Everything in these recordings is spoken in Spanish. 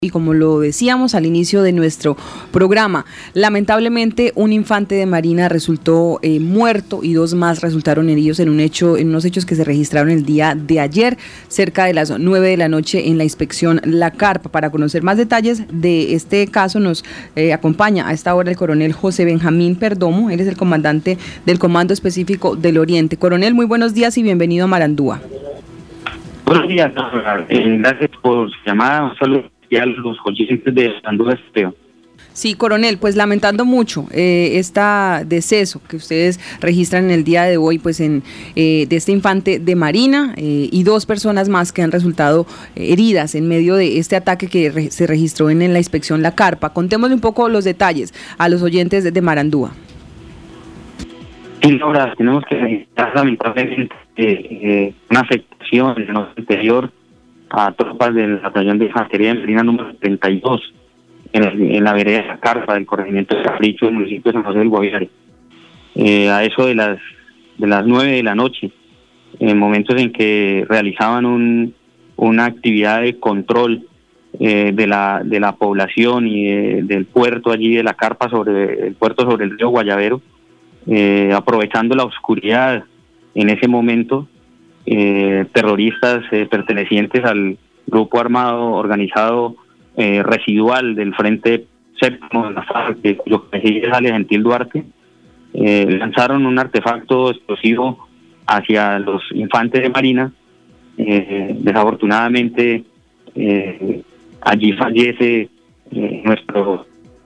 Y como lo decíamos al inicio de nuestro programa, lamentablemente un infante de marina resultó muerto y dos más resultaron heridos en unos hechos que se registraron el día de ayer, cerca de las 9 de la noche en la inspección La Carpa. Para conocer más detalles de este caso nos acompaña a esta hora el coronel José Benjamín Perdomo. Él es el comandante del Comando Específico del Oriente. Coronel, muy buenos días y bienvenido a Marandúa. Buenos días, gracias por su llamada. Un saludo a los oyentes de Marandúa Esteo. Sí, coronel, pues lamentando mucho este deceso que ustedes registran en el día de hoy, pues de este infante de marina y dos personas más que han resultado heridas en medio de este ataque que se registró en la inspección La Carpa. Contémosle un poco los detalles a los oyentes de Marandúa. Sí, Laura, tenemos que registrar lamentablemente una afectación en el interior a tropas del batallón de infantería de marina número 32 en la vereda de La Carpa del corregimiento de Capricho del municipio de San José del Guaviare. A eso de las 9 de la noche, en momentos en que realizaban una actividad de control de la población y del puerto allí de La Carpa, sobre el puerto sobre el río Guayavero, aprovechando la oscuridad en ese momento, terroristas pertenecientes al grupo armado organizado residual del Frente Séptimo de la FARC, cuyo cabecilla es Ale Gentil Duarte, lanzaron un artefacto explosivo hacia los infantes de marina. Desafortunadamente allí fallece nuestro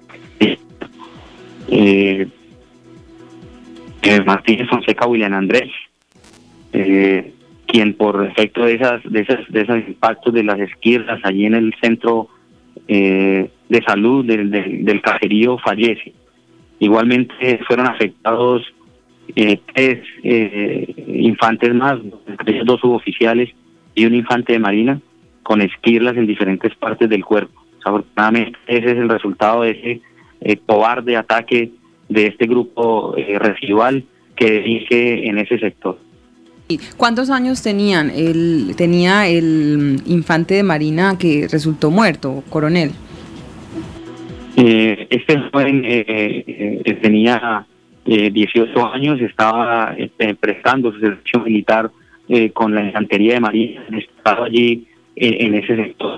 Martínez Fonseca William Andrés, quien por efecto de esos impactos de las esquirlas allí en el centro de salud del caserío fallece. Igualmente fueron afectados 3 infantes más, entre ellos 2 suboficiales y un infante de marina con esquirlas en diferentes partes del cuerpo. Desafortunadamente ese es el resultado de ese cobarde ataque de este grupo residual que dirige en ese sector. ¿Cuántos años tenía el infante de marina que resultó muerto, coronel? Este joven tenía 18 años, estaba prestando su servicio militar con la infantería de marina, estaba allí en ese sector.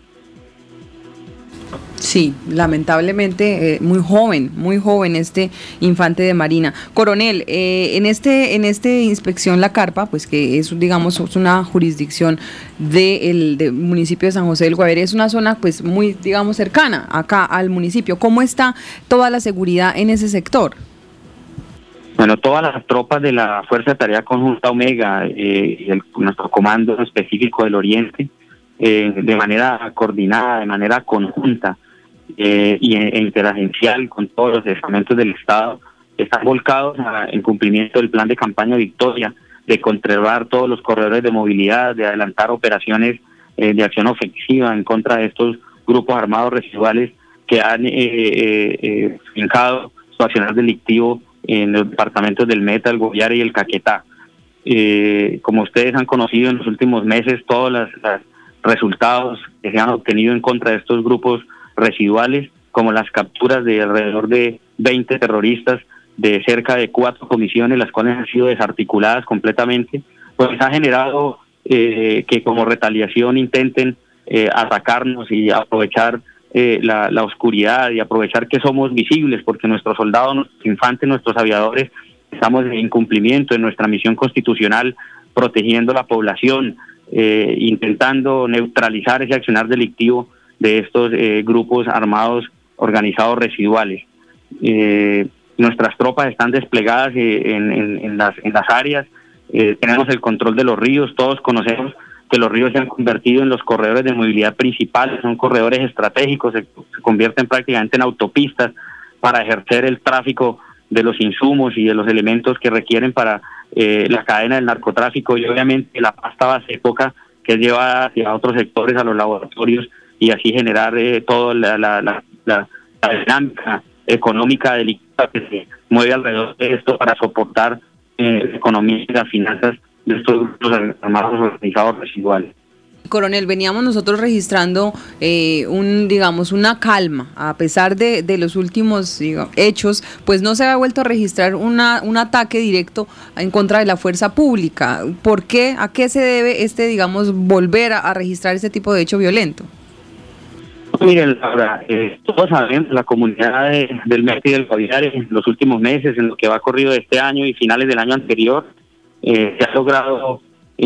Sí, lamentablemente muy joven este infante de marina. Coronel, en este inspección La Carpa, pues que es, digamos, es una jurisdicción del municipio de San José del Guaviare, es una zona pues muy, digamos, cercana acá al municipio. ¿Cómo está toda la seguridad en ese sector? Bueno, todas las tropas de la Fuerza de Tarea Conjunta Omega y nuestro Comando Específico del Oriente, de manera coordinada, de manera conjunta, e interagencial con todos los estamentos del Estado, están volcados en cumplimiento del plan de campaña Victoria, de controlar todos los corredores de movilidad, de adelantar operaciones de acción ofensiva en contra de estos grupos armados residuales que han fincado su accionar delictivo en los departamentos del Meta, el Guaviare y el Caquetá. Como ustedes han conocido en los últimos meses, todos los resultados que se han obtenido en contra de estos grupos residuales, como las capturas de alrededor de 20 terroristas de cerca de 4 comisiones, las cuales han sido desarticuladas completamente, pues ha generado que como retaliación intenten atacarnos y aprovechar la oscuridad y aprovechar que somos visibles, porque nuestros soldados, nuestros infantes, nuestros aviadores, estamos en incumplimiento de nuestra misión constitucional, protegiendo la población, intentando neutralizar ese accionar delictivo de estos grupos armados organizados residuales. Nuestras tropas están desplegadas en las áreas, tenemos el control de los ríos, todos conocemos que los ríos se han convertido en los corredores de movilidad principales, son corredores estratégicos, se convierten prácticamente en autopistas para ejercer el tráfico de los insumos y de los elementos que requieren para la cadena del narcotráfico, y obviamente la pasta base época que es llevada hacia otros sectores, a los laboratorios, y así generar toda la dinámica económica delictiva que se mueve alrededor de esto para soportar la economía y las finanzas de estos grupos armados organizados residuales. Coronel, veníamos nosotros registrando una calma, a pesar de los últimos hechos, pues no se ha vuelto a registrar un ataque directo en contra de la fuerza pública. ¿Por qué? ¿A qué se debe volver a registrar este tipo de hecho violento? Miren, Laura, todos sabemos, la comunidad del Meta y del Guaviare en los últimos meses, en lo que va corrido de este año y finales del año anterior, se ha logrado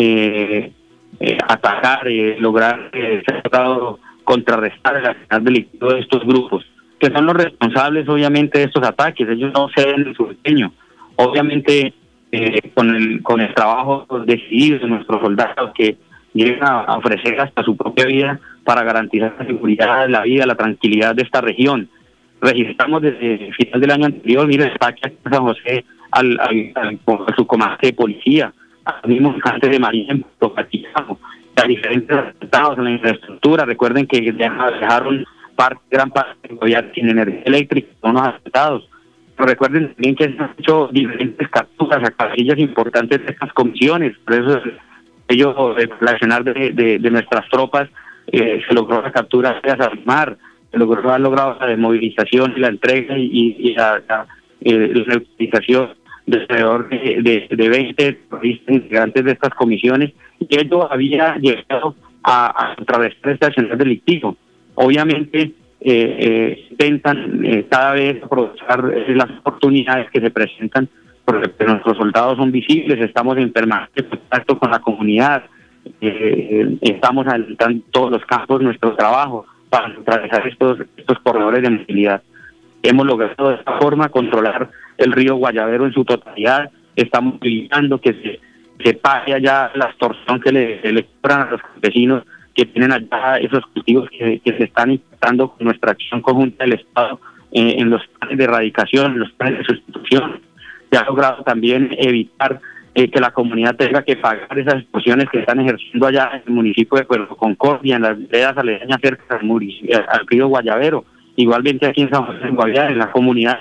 atacar, se ha tratado contrarrestar el accionar delictivo de estos grupos, que son los responsables obviamente de estos ataques. Ellos no ceden en su empeño. Obviamente con el trabajo decidido de nuestros soldados que llegan a ofrecer hasta su propia vida para garantizar la seguridad, la vida, la tranquilidad de esta región. Registramos desde el final del año anterior, mire, el ataque a San José al subcomandante de policía, al mismo comandante de Marina en Puerto, a diferentes atentados en la infraestructura. Recuerden que dejaron gran parte del gobierno sin energía eléctrica, son los atentados. Pero recuerden también que se han hecho diferentes capturas a casillas importantes de estas comisiones. Por eso ellos, el accionar de nuestras tropas, se logró la captura de Asamar, se ha logrado la desmovilización y la entrega y la neutralización de alrededor de 20 terroristas integrantes de estas comisiones, y ello había llegado a contrarrestar este accionar delictivo. Obviamente intentan cada vez aprovechar las oportunidades que se presentan, porque nuestros soldados son visibles, estamos en permanente contacto con la comunidad, estamos adelantando todos los campos nuestro trabajo para atravesar estos corredores de movilidad. Hemos logrado de esta forma controlar el río Guayavero en su totalidad. Estamos evitando que se pague allá la extorsión que le cobran a los campesinos que tienen allá esos cultivos que se están impactando con nuestra acción conjunta del Estado en los planes de erradicación, en los planes de sustitución. Se ha logrado también evitar que la comunidad tenga que pagar esas extorsiones que están ejerciendo allá en el municipio de Puerto Concordia, en las veredas aledañas cerca al río Guayavero. Igualmente aquí en San José de Guaviare, la comunidad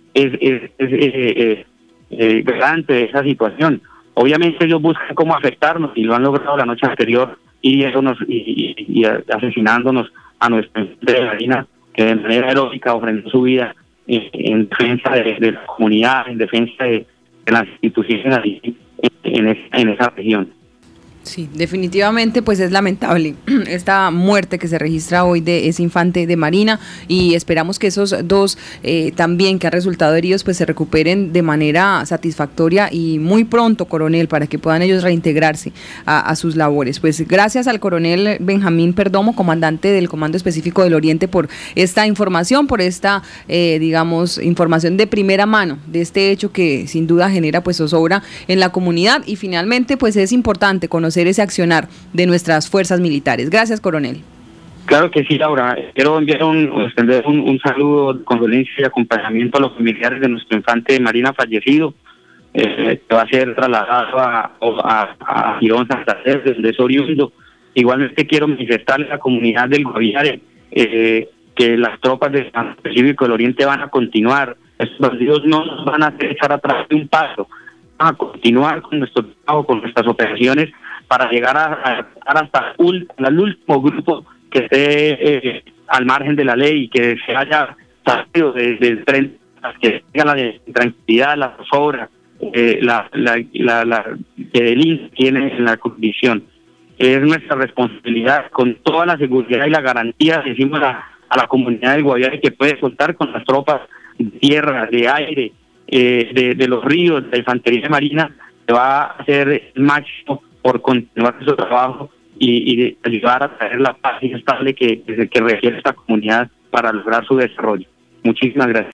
es garante de esa situación. Obviamente ellos buscan cómo afectarnos y lo han logrado la noche anterior, hiriéndonos y asesinándonos a nuestra Marina, que de manera heroica ofreció su vida en defensa de la comunidad, en defensa de las instituciones en esa región. Sí, definitivamente pues es lamentable esta muerte que se registra hoy de ese infante de Marina, y esperamos que esos dos también que han resultado heridos pues se recuperen de manera satisfactoria y muy pronto, coronel, para que puedan ellos reintegrarse a sus labores. Pues gracias al coronel Benjamín Perdomo, comandante del Comando Específico del Oriente, por esta información, por esta información de primera mano de este hecho que sin duda genera pues zozobra en la comunidad, y finalmente pues es importante conocer ese accionar de nuestras fuerzas militares. Gracias, coronel. Claro que sí, Laura. Quiero extender un saludo de condolencia y acompañamiento a los familiares de nuestro infante de Marina fallecido, que va a ser trasladado a Girón Santa Fe, donde es oriundo. Igualmente quiero manifestarle a la comunidad del Guaviare que las tropas del Pacífico del Oriente van a continuar. Estos bandidos no nos van a hacer echar atrás de un paso. Van a continuar con nuestro trabajo, con nuestras operaciones, para llegar hasta el último grupo que esté al margen de la ley y que se haya salido del tren, que tenga la tranquilidad, la zozobra, que el INS tiene en la condición. Es nuestra responsabilidad, con toda la seguridad y la garantía, decimos a la comunidad del Guaviare, que puede contar con las tropas de tierra, de aire, de los ríos, de la infantería marina, que va a hacer el máximo por continuar su trabajo y de ayudar a traer la paz estable que requiere esta comunidad para lograr su desarrollo. Muchísimas gracias.